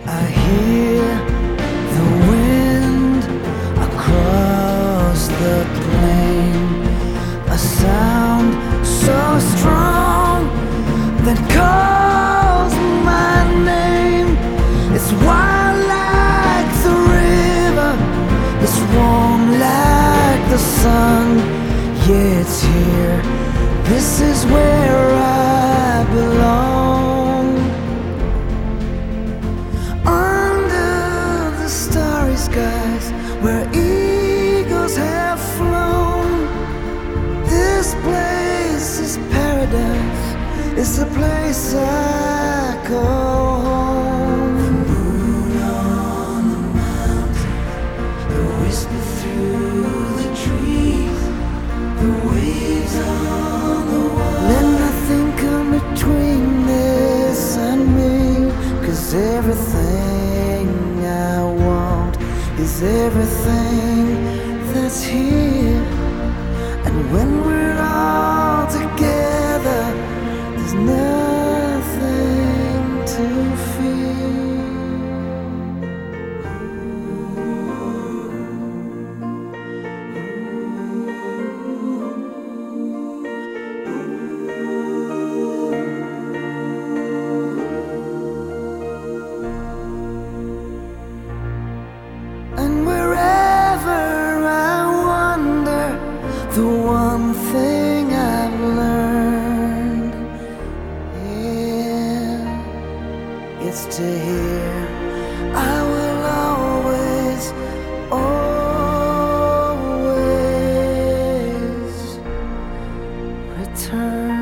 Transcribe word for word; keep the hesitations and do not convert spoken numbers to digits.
I hear the wind across the plain, a sound so strong that calls my name. It's wild like the river, it's warm like the sun. Yeah, it's here, this is where I belong. Under the starry skies where eagles have flown, this place is paradise, it's the place I call home. The moon on the mountains, the whisper through the trees, the waves on the water. Let nothing come between this and me, 'cause everything I want is everything that's here. And when we're all together, there's nothing to fear. And wherever I wander, the one thing I've learned, yeah, it's to hear I will always, always return.